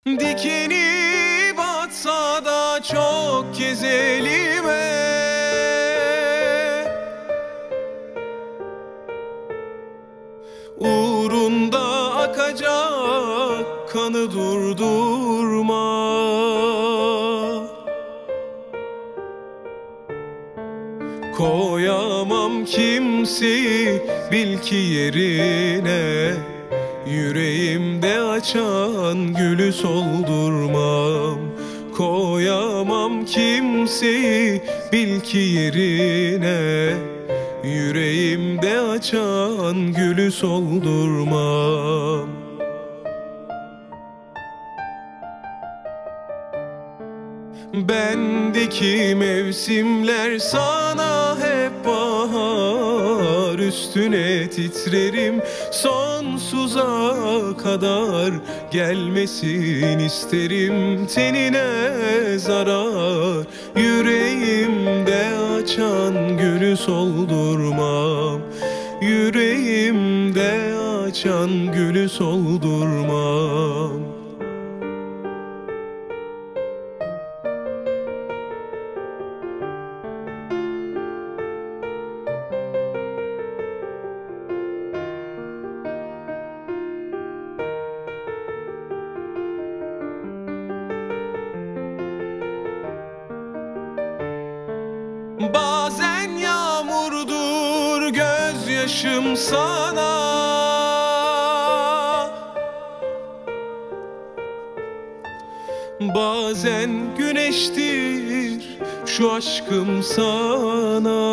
Dikeni batsa da çok kez elime, uğrunda akacak kanı durdurma. Koyamam kimseyi bil ki yerine, yüreğimde açan gülü soldurmam. Koyamam kimseyi bil ki yerine, yüreğimde açan gülü soldurmam. Bendeki mevsimler sana hep bahar, üstüne titrerim sonsuza kadar. Gelmesin isterim tenine zarar, yüreğimde açan gülü soldurmam. Yüreğimde açan gülü soldurmam. Bazen yağmurdur gözyaşım sana, bazen güneştir şu aşkım sana.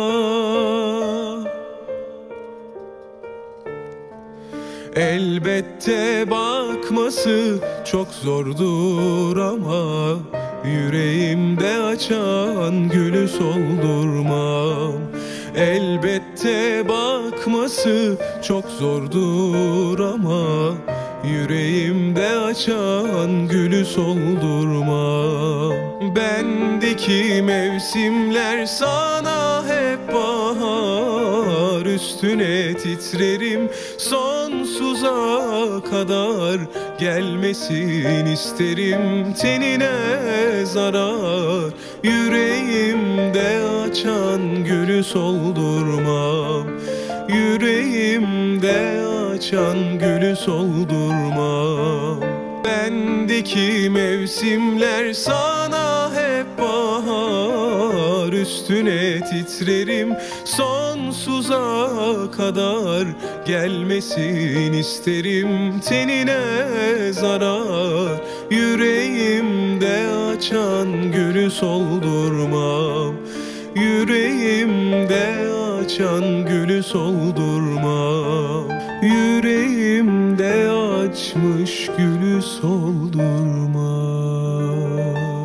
Elbette bakması çok zordur ama yüreğimde açan gülü soldurmam. Elbette bakması çok zordur ama yüreğimde açan gülü soldurmam. Bendeki mevsimler sana hep bahar, üstüne titrerim sonsuza kadar. Gelmesin isterim tenine zarar, yüreğimde açan gülü soldurmam. Yüreğimde açan gülü soldurmam. Bendeki mevsimler sana hep bahar, üstüne titrerim sonsuza kadar. Gelmesin isterim tenine zarar, yüreğimde açan gülü soldurmam. Yüreğimde açan gülü soldurmam. Yüreğimde açmış gülü soldurmam.